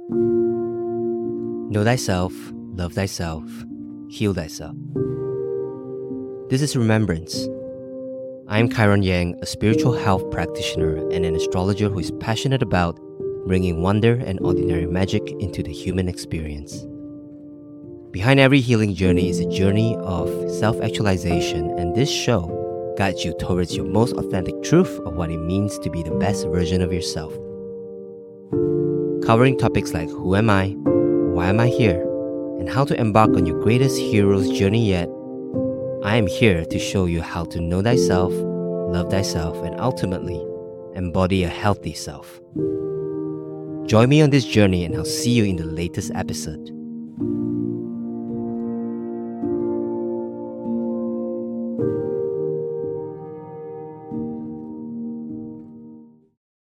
Know thyself, love thyself, heal thyself. This is Remembrance. I'm Kyron Yang, a spiritual health practitioner and an astrologer who is passionate about bringing wonder and ordinary magic into the human experience. Behind every healing journey is a journey of self-actualization, and this show guides you towards your most authentic truth of what it means to be the best version of yourself. Covering topics like who am I, why am I here, and how to embark on your greatest hero's journey yet, I am here to show you how to know thyself, love thyself, and ultimately embody a healthy self. Join me on this journey and I'll see you in the latest episode.